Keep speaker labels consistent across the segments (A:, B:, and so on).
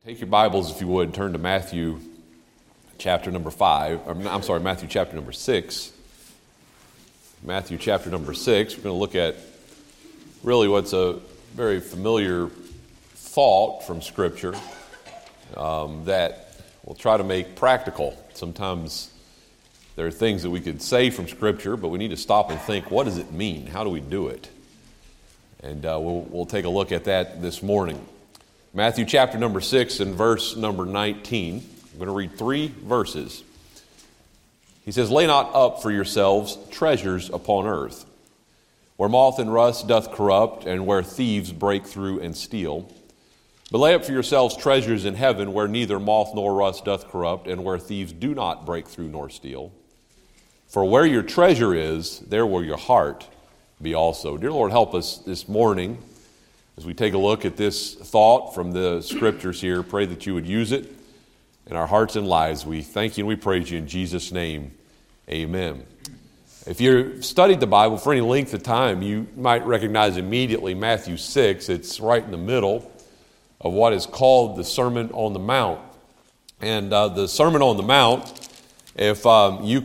A: Take your Bibles, if you would, and turn to Matthew chapter number 6. Matthew chapter number 6. We're going to look at really what's a very familiar thought from Scripture that we'll try to make practical. Sometimes there are things that we could say from Scripture, but we need to stop and think, what does it mean? How do we do it? And we'll take a look at that this morning. Matthew chapter number 6 and verse number 19. I'm going to read 3 verses. He says, "Lay not up for yourselves treasures upon earth, where moth and rust doth corrupt, and where thieves break through and steal. But lay up for yourselves treasures in heaven, where neither moth nor rust doth corrupt, and where thieves do not break through nor steal. For where your treasure is, there will your heart be also." Dear Lord, help us this morning as we take a look at this thought from the Scriptures here. Pray that you would use it in our hearts and lives. We thank you and we praise you in Jesus' name. Amen. If you've studied the Bible for any length of time, you might recognize immediately Matthew 6. It's right in the middle of what is called the Sermon on the Mount. And the Sermon on the Mount, if you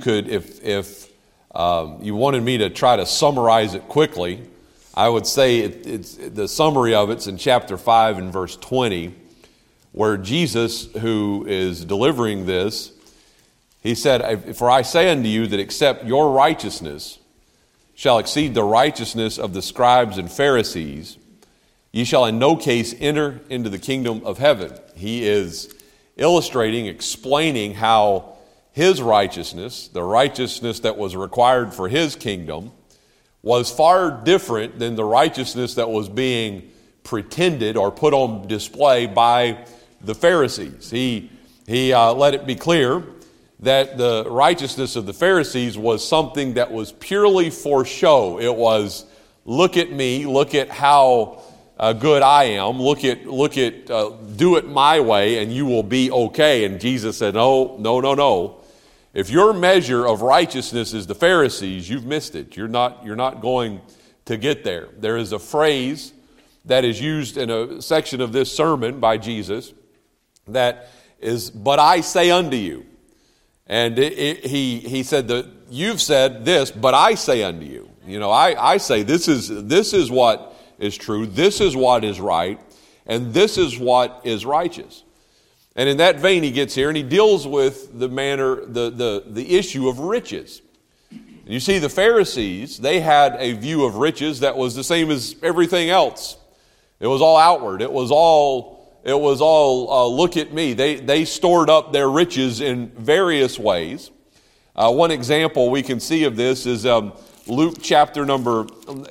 A: wanted me to try to summarize it quickly, I would say it's the summary of it's in chapter 5 and verse 20, where Jesus, who is delivering this, he said, "For I say unto you that except your righteousness shall exceed the righteousness of the scribes and Pharisees, ye shall in no case enter into the kingdom of heaven." He is illustrating, explaining how his righteousness, the righteousness that was required for his kingdom, was far different than the righteousness that was being pretended or put on display by the Pharisees. He let it be clear that the righteousness of the Pharisees was something that was purely for show. It was, look at me, look at how good I am, look at, do it my way and you will be okay. And Jesus said, no. If your measure of righteousness is the Pharisees, you've missed it. You're not going to get there. There is a phrase that is used in a section of this sermon by Jesus that is, "But I say unto you." And he said that you've said this, but I say unto you. You know, I say this is what is true, this is what is right, and this is what is righteous. And in that vein, he gets here and he deals with the issue of riches. And you see, the Pharisees, they had a view of riches that was the same as everything else. It was all outward. It was all look at me. They stored up their riches in various ways. One example we can see of this is Luke chapter number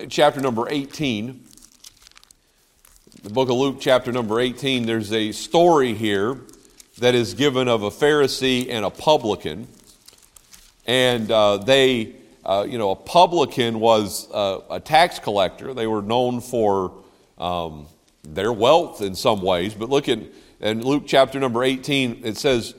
A: 18. The book of Luke, chapter number 18, there's a story here that is given of a Pharisee and a publican. And a publican was a tax collector. They were known for their wealth in some ways. But look in Luke chapter number 18, it says,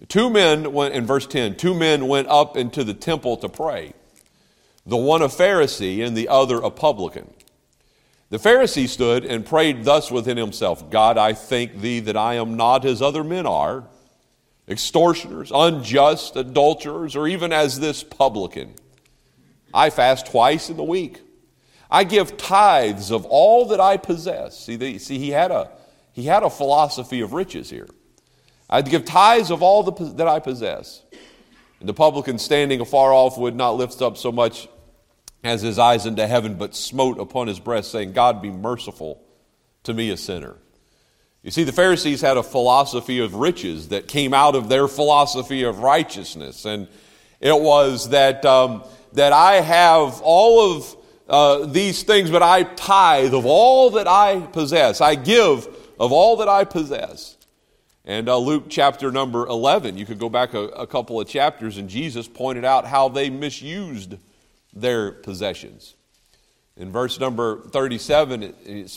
A: in verse 10, 2 men went up into the temple to pray, the one a Pharisee and the other a publican. The Pharisee stood and prayed thus within himself, "God, I thank thee that I am not as other men are, extortioners, unjust, adulterers, or even as this publican. I fast twice in the week. I give tithes of all that I possess." See, he had a philosophy of riches here. "I give tithes of all that I possess." And the publican, standing afar off, would not lift up so much as his eyes into heaven, but smote upon his breast, saying, "God, be merciful to me, a sinner." You see, the Pharisees had a philosophy of riches that came out of their philosophy of righteousness. And it was that I have all of these things, but I tithe of all that I possess. I give of all that I possess. And Luke chapter number 11, you could go back a couple of chapters, and Jesus pointed out how they misused their possessions. In verse number 37,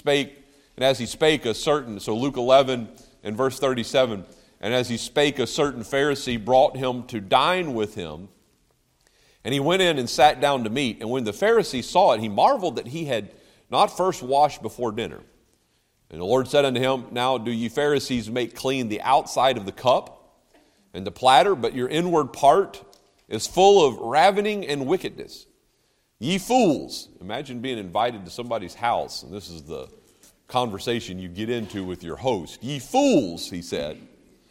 A: so Luke 11 and verse 37, "And as he spake, a certain Pharisee brought him to dine with him, and he went in and sat down to meat. And when the Pharisee saw it, he marveled that he had not first washed before dinner. And the Lord said unto him, Now do ye Pharisees make clean the outside of the cup and the platter, but your inward part is full of ravening and wickedness. Ye fools. Imagine being invited to somebody's house, and this is the conversation you get into with your host. Ye fools, he said.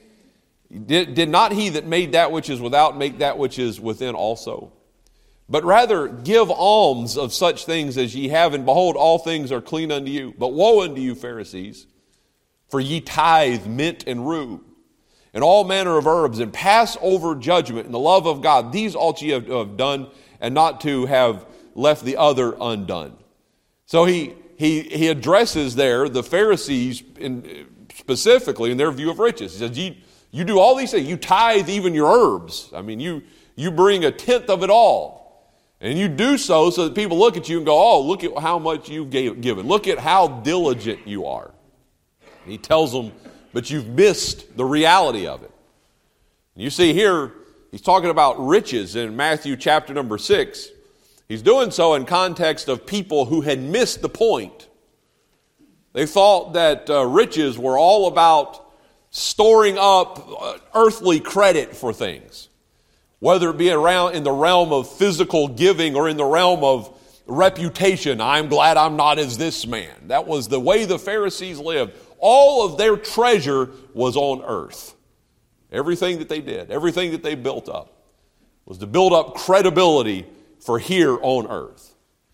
A: Did not he that made that which is without make that which is within also? But rather give alms of such things as ye have, and behold, all things are clean unto you. But woe unto you, Pharisees, for ye tithe mint and rue, and all manner of herbs, and pass over judgment and the love of God. These ought ye to have done, and not to have left the other undone. So he addresses there the Pharisees specifically in their view of riches. He says, you do all these things. You tithe even your herbs. I mean, you bring a tenth of it all. And you do so that people look at you and go, oh, look at how much you've given. Look at how diligent you are. And he tells them, but you've missed the reality of it. And you see here, he's talking about riches in Matthew chapter number 6. He's doing so in context of people who had missed the point. They thought that riches were all about storing up earthly credit for things, whether it be around in the realm of physical giving or in the realm of reputation. I'm glad I'm not as this man. That was the way the Pharisees lived. All of their treasure was on earth. Everything that they did, everything that they built up, was to build up credibility for here on earth.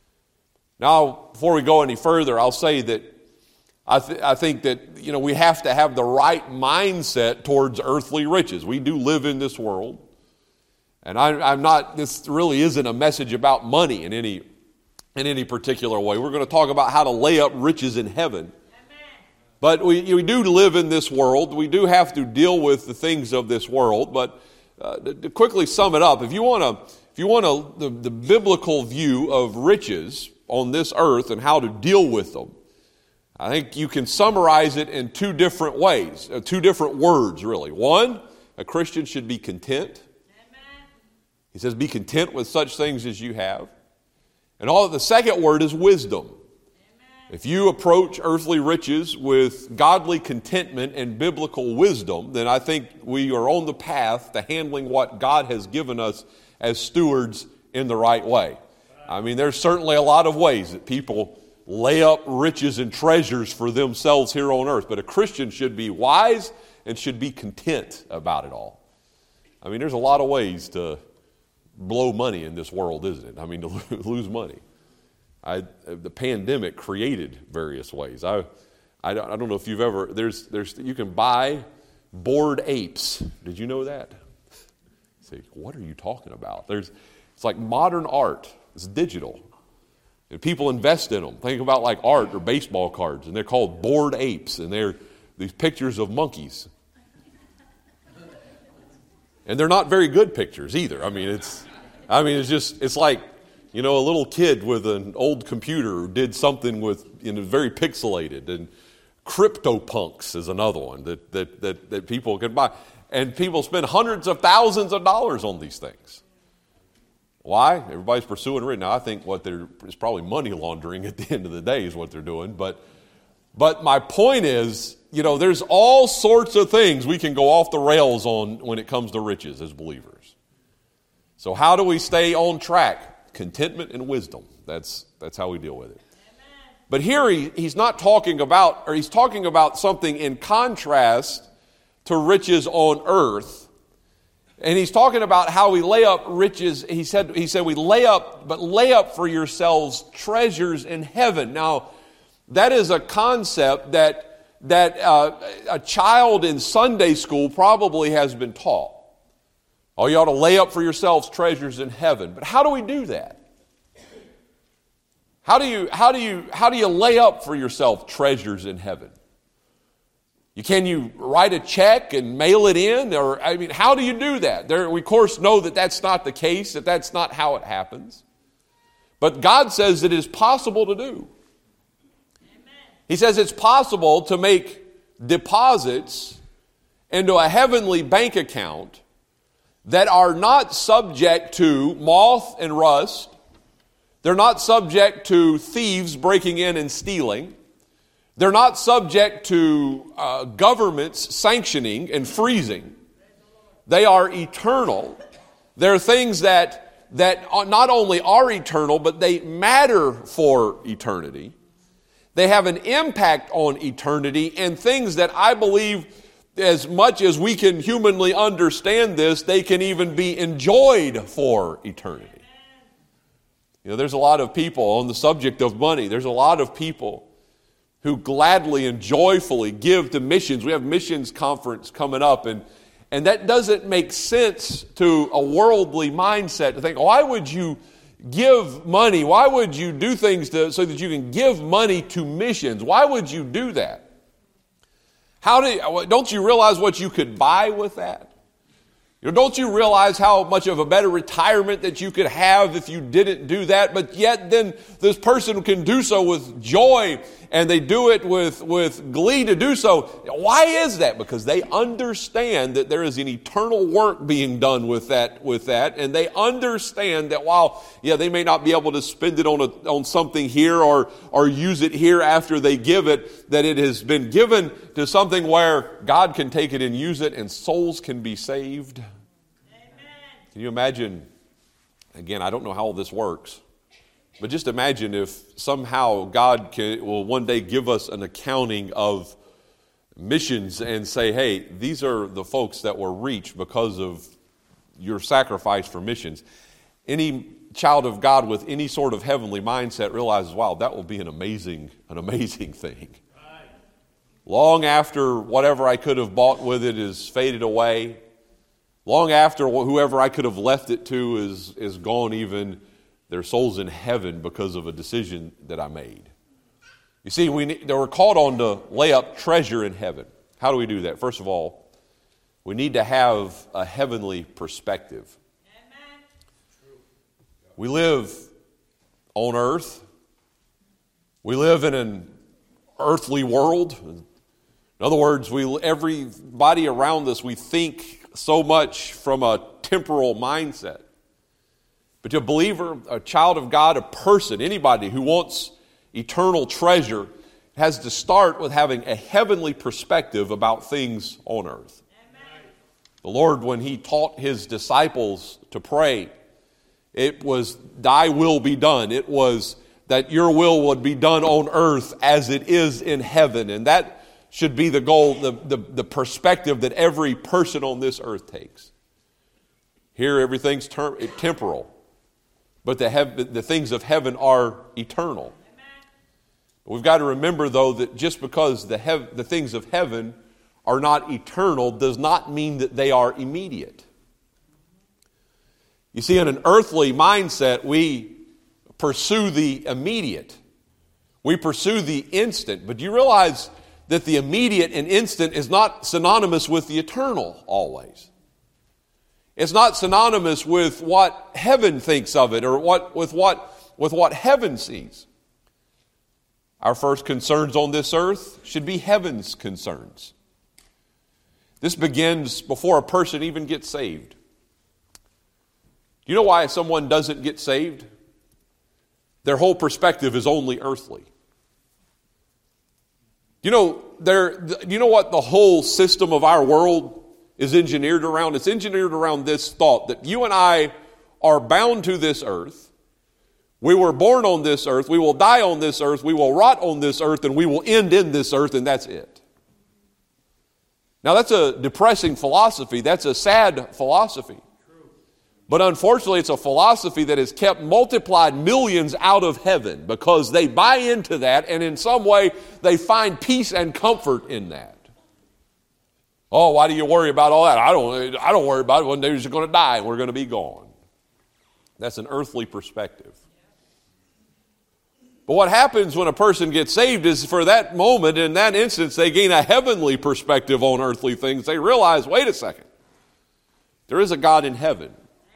A: Now, before we go any further, I'll say that I think that, we have to have the right mindset towards earthly riches. We do live in this world. And this really isn't a message about money in any particular way. We're going to talk about how to lay up riches in heaven. But we do live in this world. We do have to deal with the things of this world. But to quickly sum it up, if you want the biblical view of riches on this earth and how to deal with them, I think you can summarize it in two different ways, two different words, really. One, a Christian should be content. Amen. He says, be content with such things as you have. And the second word is wisdom. Amen. If you approach earthly riches with godly contentment and biblical wisdom, then I think we are on the path to handling what God has given us as stewards in the right way. I mean, there's certainly a lot of ways that people lay up riches and treasures for themselves here on earth. But a Christian should be wise and should be content about it all. I mean, there's a lot of ways to blow money in this world, isn't it? I mean, to lose money. The pandemic created various ways. I don't know if you've ever, you can buy bored apes. Did you know that? Say, what are you talking about? It's like modern art. It's digital. And people invest in them. Think about like art or baseball cards, and they're called bored apes, and they're these pictures of monkeys. And they're not very good pictures either. It's like, a little kid with an old computer who did something very pixelated. And CryptoPunks is another one that people can buy. And people spend hundreds of thousands of dollars on these things. Why? Everybody's pursuing it. Now, I think it's probably money laundering at the end of the day is what they're doing. But my point is, there's all sorts of things we can go off the rails on when it comes to riches as believers. So how do we stay on track? Contentment and wisdom. That's how we deal with it. Amen. But here he's not talking about, or he's talking about something in contrast to riches on earth. And he's talking about how we lay up riches. He said we lay up for yourselves treasures in heaven. Now, that is a concept that a child in Sunday school probably has been taught. Oh, you ought to lay up for yourselves treasures in heaven. But how do we do that? How do you lay up for yourself treasures in heaven? Can you write a check and mail it in? How do you do that? We, of course, know that that's not the case, that that's not how it happens. But God says it is possible to do. Amen. He says it's possible to make deposits into a heavenly bank account that are not subject to moth and rust. They're not subject to thieves breaking in and stealing. They're not subject to governments sanctioning and freezing. They are eternal. They're things that not only are eternal, but they matter for eternity. They have an impact on eternity, and things that I believe, as much as we can humanly understand this, they can even be enjoyed for eternity. You know, there's a lot of people on the subject of money. There's a lot of people who gladly and joyfully give to missions. We have missions conference coming up, and that doesn't make sense to a worldly mindset to think, why would you give money? Why would you do things so that you can give money to missions? Why would you do that? Don't you realize what you could buy with that? Don't you realize how much of a better retirement that you could have if you didn't do that? But yet then this person can do so with joy, and they do it with glee to do so. Why is that? Because they understand that there is an eternal work being done with that, and they understand that while, they may not be able to spend it on something here or use it here after they give it, that it has been given to something where God can take it and use it, and souls can be saved. Can you imagine, again, I don't know how all this works, but just imagine if somehow God will one day give us an accounting of missions and say, hey, these are the folks that were reached because of your sacrifice for missions. Any child of God with any sort of heavenly mindset realizes, wow, that will be an amazing thing. Long after whatever I could have bought with it is faded away, long after whoever I could have left it to is gone, even their soul's in heaven because of a decision that I made. You see, they were called on to lay up treasure in heaven. How do we do that? First of all, we need to have a heavenly perspective. Amen. We live on earth. We live in an earthly world. In other words, everybody around us, we think so much from a temporal mindset. But to a believer, a child of God, a person, anybody who wants eternal treasure has to start with having a heavenly perspective about things on earth. Amen. The Lord, when He taught His disciples to pray, it was, thy will be done. It was that your will would be done on earth as it is in heaven. And that should be the goal, the perspective that every person on this earth takes. Here everything's temporal, but the things of heaven are eternal. We've got to remember, though, that just because the things of heaven are not eternal does not mean that they are immediate. You see, in an earthly mindset, we pursue the immediate. We pursue the instant. But do you realize that the immediate and instant is not synonymous with the eternal always? It's not synonymous with what heaven thinks of it or with what heaven sees. Our first concerns on this earth should be heaven's concerns. This begins before a person even gets saved. Do you know why someone doesn't get saved? Their whole perspective is only earthly. You know what the whole system of our world is engineered around? It's engineered around this thought that you and I are bound to this earth. We were born on this earth. We will die on this earth. We will rot on this earth, and we will end in this earth, and that's it. Now, that's a depressing philosophy. That's a sad philosophy. But unfortunately, it's a philosophy that has kept multiplied millions out of heaven because they buy into that, and in some way, they find peace and comfort in that. Oh, why do you worry about all that? I don't worry about it. One day you're just going to die and we're going to be gone. That's an earthly perspective. But what happens when a person gets saved is for that moment, in that instance, they gain a heavenly perspective on earthly things. They realize, wait a second, there is a God in heaven.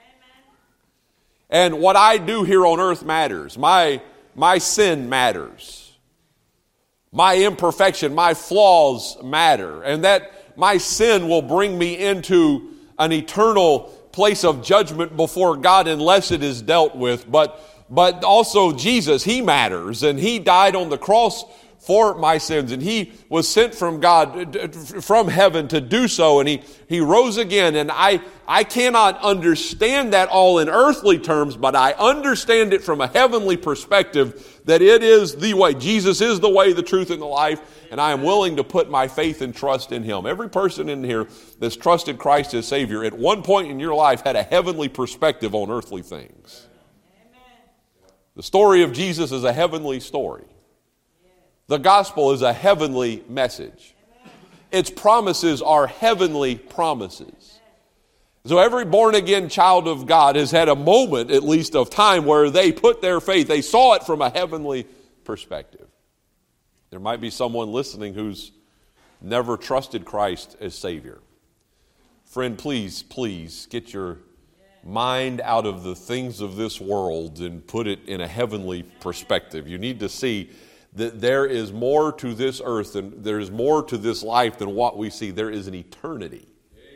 A: And what I do here on earth matters. My sin matters. My imperfection, my flaws matter. And that my sin will bring me into an eternal place of judgment before God unless it is dealt with. But also Jesus, He matters. And He died on the cross for my sins. And he was sent from God, from heaven to do so. And he rose again. And I cannot understand that all in earthly terms, but I understand it from a heavenly perspective that it is the way. Jesus is the way, the truth, and the life. And I am willing to put my faith and trust in him. Every person in here that's trusted Christ as Savior at one point in your life had a heavenly perspective on earthly things. The story of Jesus is a heavenly story. The gospel is a heavenly message. Its promises are heavenly promises. So every born-again child of God has had a moment, at least, of time where they put their faith, they saw it from a heavenly perspective. There might be someone listening who's never trusted Christ as Savior. Friend, please get your mind out of the things of this world and put it in a heavenly perspective. You need to see that there is more to this earth and there is more to this life than what we see. There is an eternity.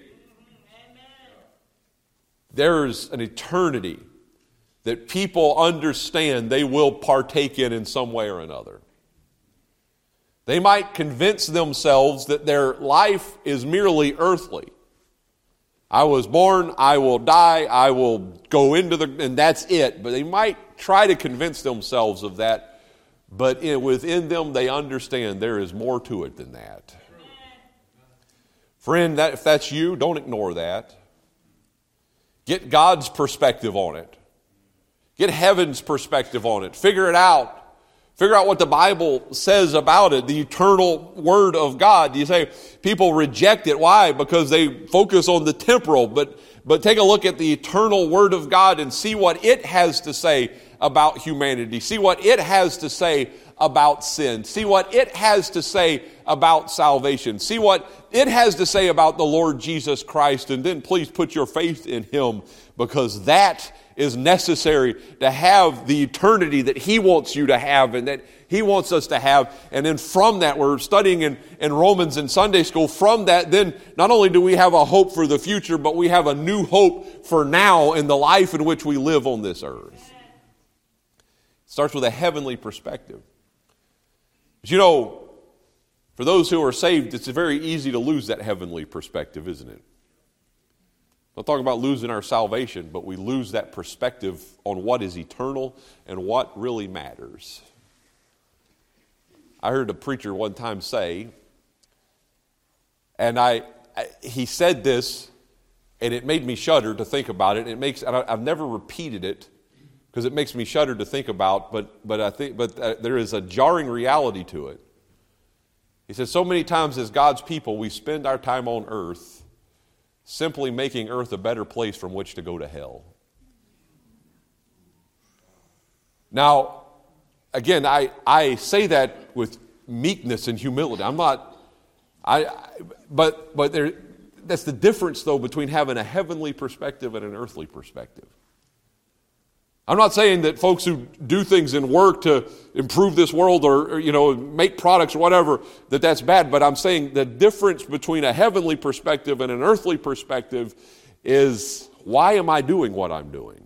A: There's an eternity that people understand they will partake in some way or another. They might convince themselves that their life is merely earthly. I was born, I will die, I will go and that's it. But they might try to convince themselves of that. But within them, they understand there is more to it than that. Friend, if that's you, don't ignore that. Get God's perspective on it. Get heaven's perspective on it. Figure it out. Figure out what the Bible says about it, the eternal Word of God. You say people reject it. Why? Because they focus on the temporal. But take a look at the eternal Word of God and see what it has to say about humanity. See what it has to say about sin. See what it has to say about salvation. See what it has to say about the Lord Jesus Christ. And then please put your faith in Him, because that is necessary to have the eternity that He wants you to have and that He wants us to have. And then from that, we're studying in Romans in Sunday school. From that, then not only do we have a hope for the future, but we have a new hope for now in the life in which we live on this earth. It starts with a heavenly perspective. But you know, for those who are saved, it's very easy to lose that heavenly perspective, isn't it? I'm talking about losing our salvation, but we lose that perspective on what is eternal and what really matters. I heard a preacher one time say, and he said this, and it made me shudder to think about it. I've never repeated it because it makes me shudder to think about. But there is a jarring reality to it. He said, so many times as God's people, we spend our time on earth simply making earth a better place from which to go to hell. Now, again, I say that with meekness and humility. That's the difference, though, between having a heavenly perspective and an earthly perspective. I'm not saying that folks who do things in work to improve this world or make products or whatever, that's bad. But I'm saying the difference between a heavenly perspective and an earthly perspective is, why am I doing what I'm doing?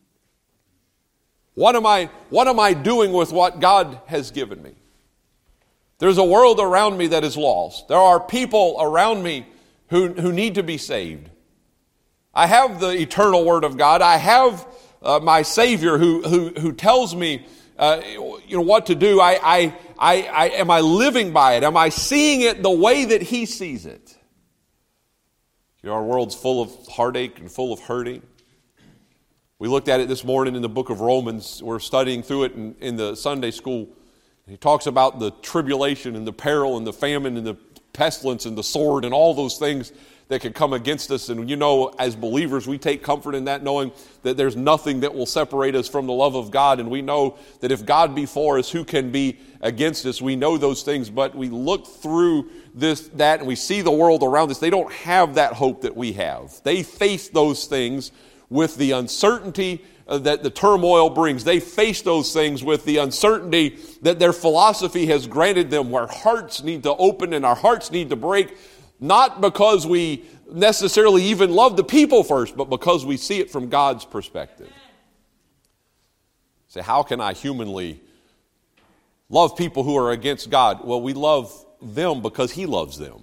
A: What am I doing with what God has given me? There's a world around me that is lost. There are people around me who need to be saved. I have the eternal Word of God. I have my Savior who tells me what to do. Am I living by it? Am I seeing it the way that He sees it? Our world's full of heartache and full of hurting. We looked at it this morning in the book of Romans. We're studying through it in the Sunday school. He talks about the tribulation and the peril and the famine and the pestilence and the sword and all those things that could come against us. And as believers, we take comfort in that, knowing that there's nothing that will separate us from the love of God. And we know that if God be for us, who can be against us? We know those things, but we look through that, and we see the world around us. They don't have that hope that we have. They face those things with the uncertainty that the turmoil brings. They face those things with the uncertainty that their philosophy has granted them, where hearts need to open and our hearts need to break, not because we necessarily even love the people first, but because we see it from God's perspective. Say, how can I humanly love people who are against God. Well, we love them because He loves them.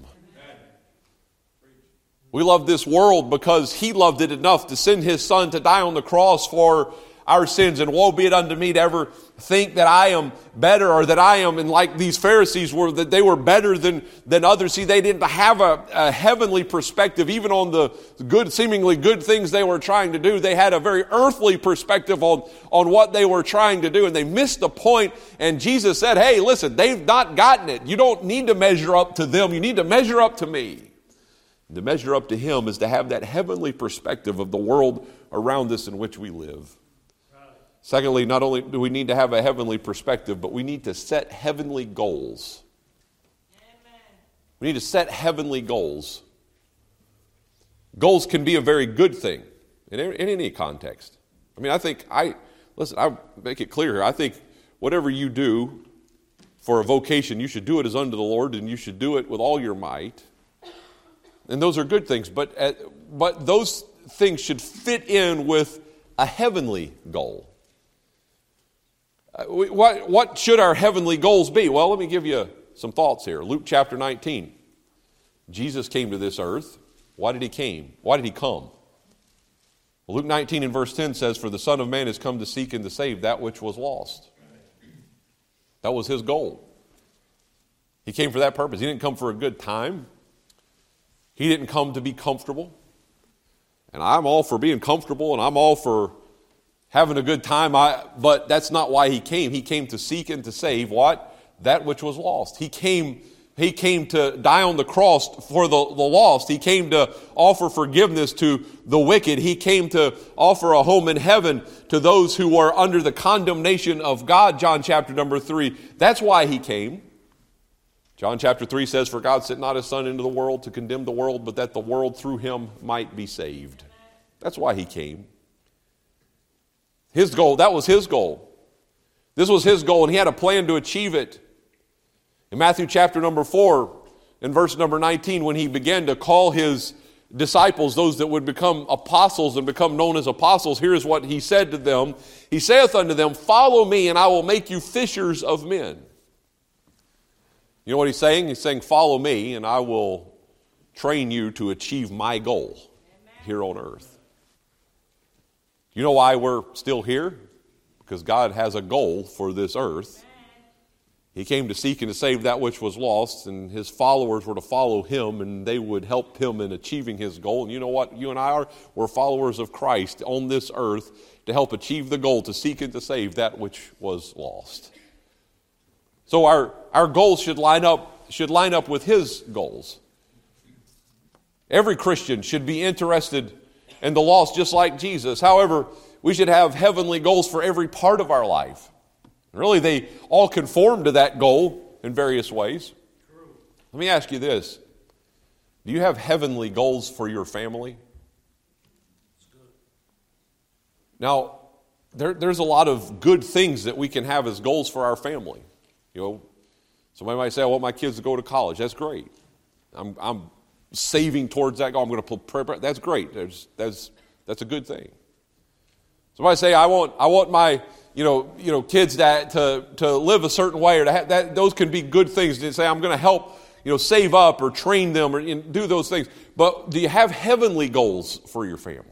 A: We love this world because He loved it enough to send His Son to die on the cross for our sins. And woe be it unto me to ever think that I am better, or that I am, and like these Pharisees were, that they were better than others. See, they didn't have a heavenly perspective, even on the good, seemingly good things they were trying to do. They had a very earthly perspective on what they were trying to do, and they missed the point. And Jesus said, hey, listen, they've not gotten it. You don't need to measure up to them. You need to measure up to me. To measure up to Him is to have that heavenly perspective of the world around us in which we live. Secondly, not only do we need to have a heavenly perspective, but we need to set heavenly goals. Amen. We need to set heavenly goals. Goals can be a very good thing in any context. I mean, I make it clear here. I think whatever you do for a vocation, you should do it as unto the Lord, and you should do it with all your might. And those are good things, but those things should fit in with a heavenly goal. What should our heavenly goals be? Well, let me give you some thoughts here. Luke chapter 19. Jesus came to this earth. Why did He come? Well, Luke 19 and verse 10 says, for the Son of Man has come to seek and to save that which was lost. That was His goal. He came for that purpose. He didn't come for a good time. He didn't come to be comfortable. And I'm all for being comfortable, and I'm all for having a good time. But that's not why He came. He came to seek and to save what? That which was lost. He came to die on the cross for the lost. He came to offer forgiveness to the wicked. He came to offer a home in heaven to those who are under the condemnation of God, John chapter number 3. That's why He came. John chapter 3 says, for God sent not His Son into the world to condemn the world, but that the world through Him might be saved. That's why He came. His goal, that was His goal. This was His goal, and He had a plan to achieve it. In Matthew chapter number 4, in verse number 19, when He began to call His disciples, those that would become apostles and become known as apostles, here's what He said to them. He saith unto them, follow me, and I will make you fishers of men. You know what He's saying? He's saying, follow me, and I will train you to achieve my goal here on earth. You know why we're still here? Because God has a goal for this earth. He came to seek and to save that which was lost, and His followers were to follow Him, and they would help Him in achieving His goal. And you know what you and I are? We're followers of Christ on this earth to help achieve the goal, to seek and to save that which was lost. So our goals should line up with His goals. Every Christian should be interested in the lost just like Jesus. However, we should have heavenly goals for every part of our life. Really, they all conform to that goal in various ways. Let me ask you this. Do you have heavenly goals for your family? Now, there's a lot of good things that we can have as goals for our family. You know, somebody might say, I want my kids to go to college. That's great. I'm saving towards that goal. I'm going to prepare. That's great. That's a good thing. Somebody say, I want my kids to live a certain way, or to have that. Those can be good things. To say, I'm going to help save up or train them or do those things. But do you have heavenly goals for your family?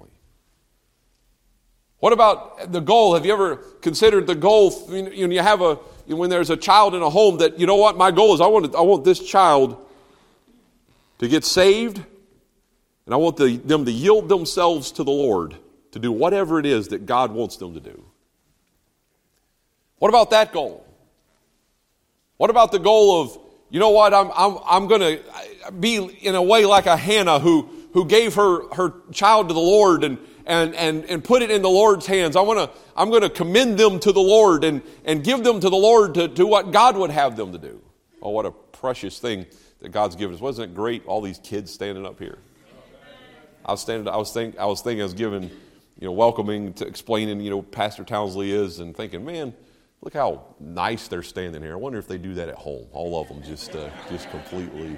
A: What about the goal? Have you ever considered the goal? When there's a child in a home that, you know what, my goal is I want this child to get saved, and I want them to yield themselves to the Lord to do whatever it is that God wants them to do. What about that goal? What about the goal of, you know what, I'm going to be in a way like a Hannah who gave her child to the Lord and put it in the Lord's hands. I'm going to commend them to the Lord and give them to the Lord to do what God would have them to do. Oh, what a precious thing that God's given us. Wasn't it great, all these kids standing up here? I was giving, welcoming, to explaining, Pastor Townsley is, and thinking, man, look how nice they're standing here. I wonder if they do that at home. All of them just completely.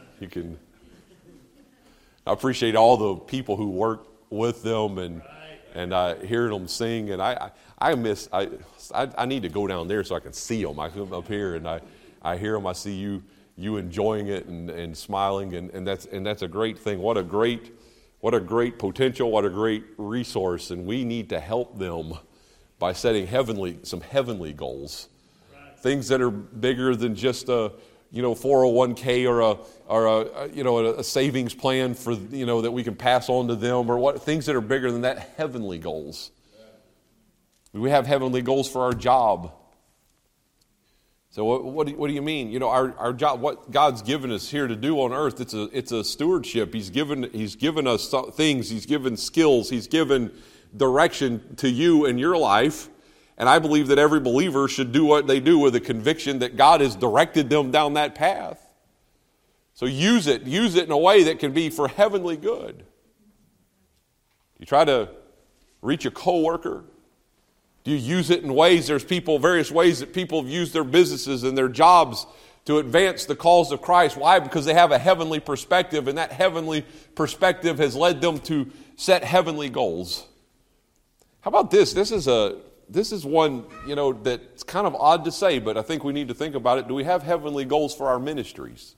A: I appreciate all the people who work with them and and hearing them sing, and I need to go down there so I can see them. I come up here and I hear them. I see you enjoying it and smiling, and that's a great thing. What a great potential, what a great resource, and we need to help them by setting some heavenly goals, things that are bigger than just a 401k or a savings plan for that we can pass on to them, or things that are bigger than that, heavenly goals. We have heavenly goals for our job. So what do you mean? Our job, what God's given us here to do on earth, it's a stewardship. He's given us things. He's given skills. He's given direction to you in your life. And I believe that every believer should do what they do with a conviction that God has directed them down that path. So use it in a way that can be for heavenly good. You try to reach a coworker. Do you use it in ways? There's various ways that people have used their businesses and their jobs to advance the cause of Christ. Why? Because they have a heavenly perspective, and that heavenly perspective has led them to set heavenly goals. How about this? This is one, that's kind of odd to say, but I think we need to think about it. Do we have heavenly goals for our ministries?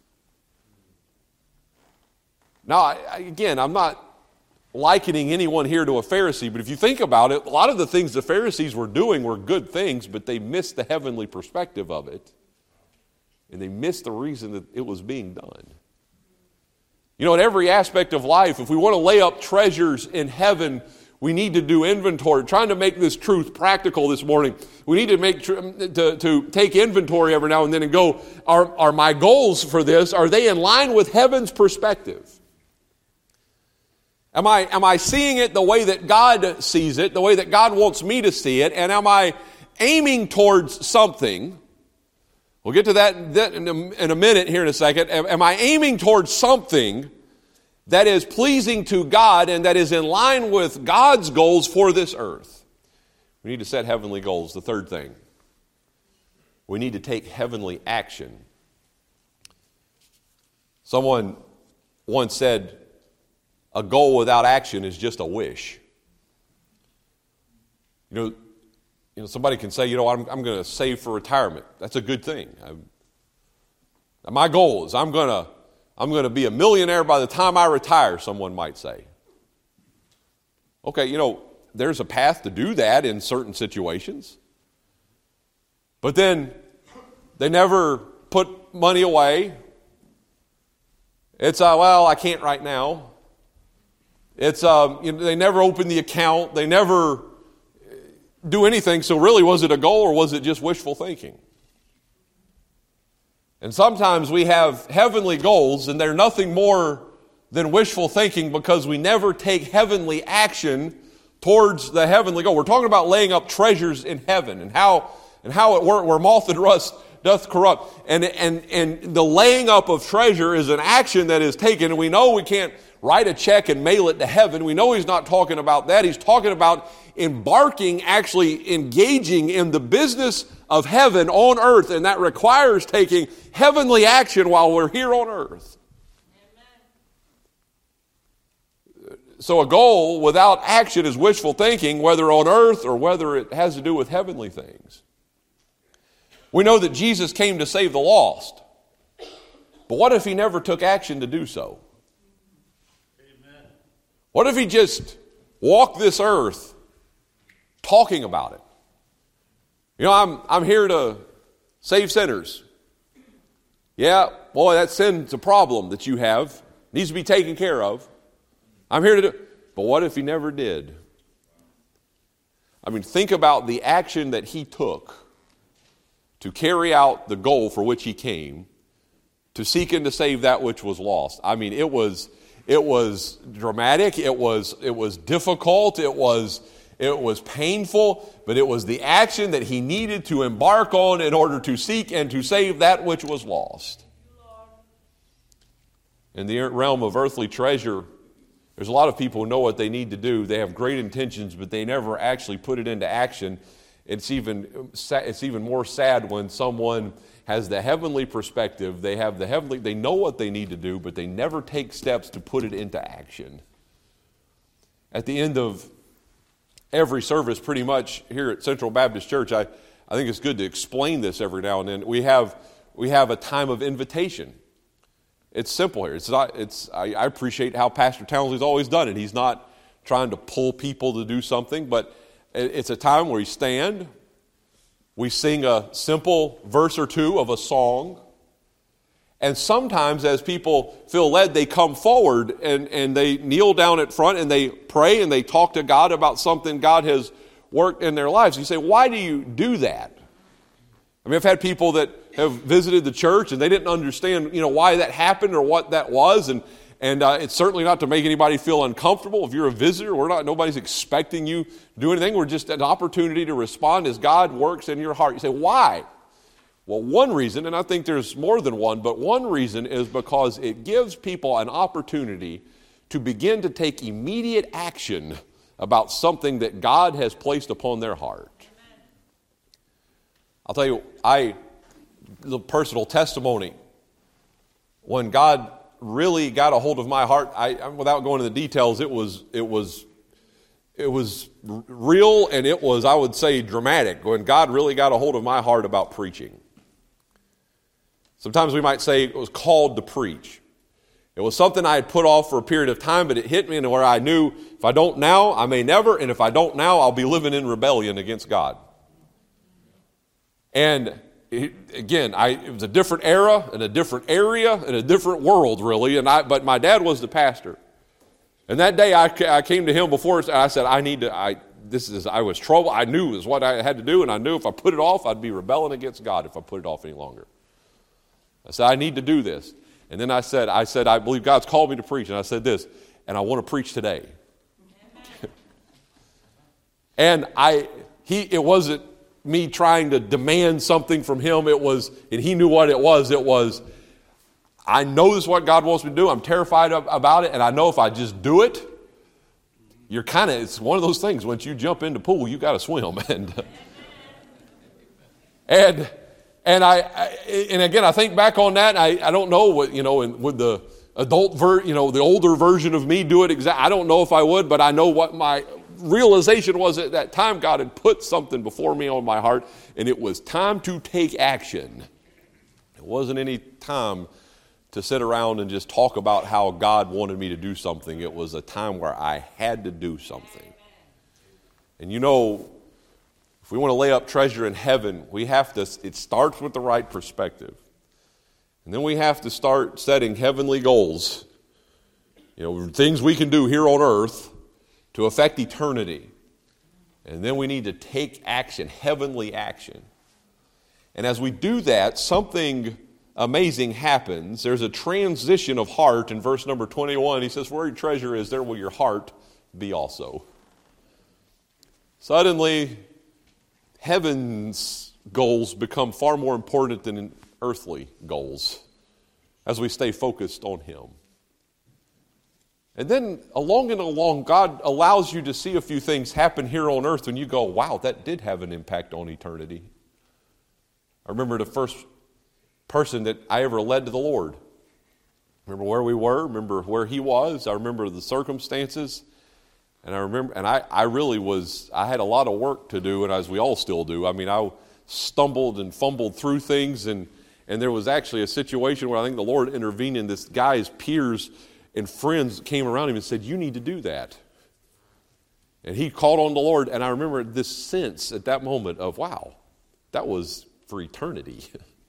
A: Now, I'm not likening anyone here to a Pharisee, but if you think about it, a lot of the things the Pharisees were doing were good things, but they missed the heavenly perspective of it, and they missed the reason that it was being done. In every aspect of life, if we want to lay up treasures in heaven, we need to do inventory. Trying to make this truth practical this morning, we need to take inventory every now and then and go, are my goals for this, are they in line with heaven's perspective? Am I seeing it the way that God sees it, the way that God wants me to see it, and am I aiming towards something? We'll get to that in a minute here in a second. Am I aiming towards something that is pleasing to God and that is in line with God's goals for this earth? We need to set heavenly goals. The third thing, we need to take heavenly action. Someone once said, a goal without action is just a wish. Somebody can say, I'm going to save for retirement. That's a good thing. My goal is I'm going to be a millionaire by the time I retire, someone might say. Okay, there's a path to do that in certain situations. But then they never put money away. It's, I can't right now. It's, they never open the account. They never do anything. So really, was it a goal or was it just wishful thinking? And sometimes we have heavenly goals and they're nothing more than wishful thinking because we never take heavenly action towards the heavenly goal. We're talking about laying up treasures in heaven and how it works, where moth and rust doth corrupt. And the laying up of treasure is an action that is taken, and we know we can't write a check and mail it to heaven. We know he's not talking about that. He's talking about embarking, actually engaging in the business of heaven on earth, and that requires taking heavenly action while we're here on earth. Amen. So a goal without action is wishful thinking, whether on earth or whether it has to do with heavenly things. We know that Jesus came to save the lost, but what if he never took action to do so? What if he just walked this earth talking about it? I'm here to save sinners. Yeah, boy, that sin's a problem that you have. Needs to be taken care of. I'm here to do. But what if he never did? Think about the action that he took to carry out the goal for which he came, to seek and to save that which was lost. It was dramatic, it was difficult, it was painful, but it was the action that he needed to embark on in order to seek and to save that which was lost. In the realm of earthly treasure, there's a lot of people who know what they need to do. They have great intentions, but they never actually put it into action. It's even more sad when someone has the heavenly perspective. They know what they need to do, but they never take steps to put it into action. At the end of every service pretty much here at Central Baptist Church, I think it's good to explain this every now and then. We have a time of invitation. It's simple here. I appreciate how Pastor Townsley's always done it. He's not trying to pull people to do something, but it's a time where we stand, we sing a simple verse or two of a song, and sometimes as people feel led, they come forward and they kneel down at front and they pray and they talk to God about something God has worked in their lives. You say, why do you do that? I mean, I've had people that have visited the church and they didn't understand, why that happened or what that was, and it's certainly not to make anybody feel uncomfortable. If you're a visitor, nobody's expecting you to do anything. We're just an opportunity to respond as God works in your heart. You say, why? Well, one reason, and I think there's more than one, but one reason is because it gives people an opportunity to begin to take immediate action about something that God has placed upon their heart. I'll tell you, the personal testimony, when God really got a hold of my heart, without going into the details, it was real, and it was, I would say, dramatic when God really got a hold of my heart about preaching. Sometimes we might say it was called to preach. It was something I had put off for a period of time, but it hit me into where I knew if I don't now, I may never, and if I don't now, I'll be living in rebellion against God. And it was a different era and a different area and a different world, really. But my dad was the pastor, and that day I came to him before. And I said, I was trouble. I knew it was what I had to do, and I knew if I put it off, I'd be rebelling against God if I put it off any longer. I said, I need to do this. And then I said, I believe God's called me to preach. And I said this, and I want to preach today. And it wasn't me trying to demand something from him. And he knew what it was. It was, I know this is what God wants me to do. I'm terrified about it. And I know if I just do it, it's one of those things. Once you jump in the pool, you got to swim. And again, I think back on that. I don't know what, would the adult the older version of me do it exactly? I don't know if I would, but I know what my realization was at that time. God had put something before me on my heart, and it was time to take action. It wasn't any time to sit around and just talk about how God wanted me to do something. It was a time where I had to do something. And if we want to lay up treasure in heaven, it starts with the right perspective. And then we have to start setting heavenly goals, things we can do here on earth to affect eternity. And then we need to take action, heavenly action. And as we do that, something amazing happens. There's a transition of heart in verse number 21. He says, where your treasure is, there will your heart be also. Suddenly, heaven's goals become far more important than earthly goals as we stay focused on Him. And then along, God allows you to see a few things happen here on earth and you go, wow, that did have an impact on eternity. I remember the first person that I ever led to the Lord. Remember where we were, remember where he was, I remember the circumstances. And I remember, and I really I had a lot of work to do, and as we all still do. I mean, I stumbled and fumbled through things, and there was actually a situation where I think the Lord intervened, and this guy's peers and friends came around him and said, you need to do that. And he called on the Lord, and I remember this sense at that moment of, wow, that was for eternity.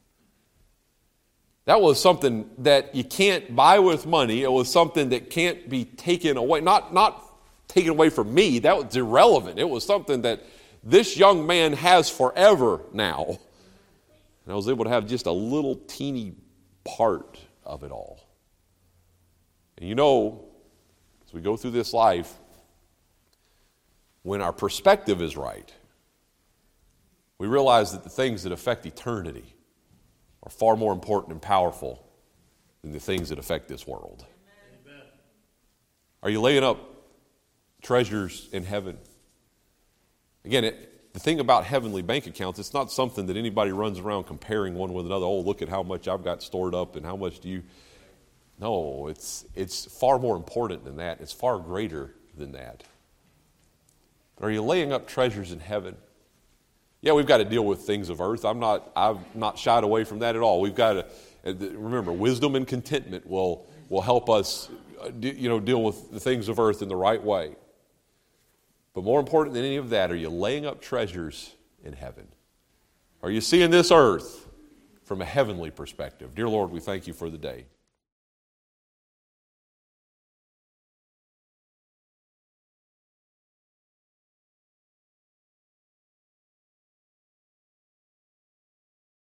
A: That was something that you can't buy with money. It was something that can't be taken away, not taken away from me. That was irrelevant. It was something that this young man has forever now. And I was able to have just a little teeny part of it all. And as we go through this life, when our perspective is right, we realize that the things that affect eternity are far more important and powerful than the things that affect this world. Amen. Are you laying up treasures in heaven? Again, the thing about heavenly bank accounts, it's not something that anybody runs around comparing one with another. Oh, look at how much I've got stored up and how much do you... No, it's far more important than that. It's far greater than that. Are you laying up treasures in heaven? Yeah, we've got to deal with things of earth. I've not shied away from that at all. We've got to remember, wisdom and contentment will help us, deal with the things of earth in the right way. But more important than any of that, are you laying up treasures in heaven? Are you seeing this earth from a heavenly perspective? Dear Lord, we thank you for the day.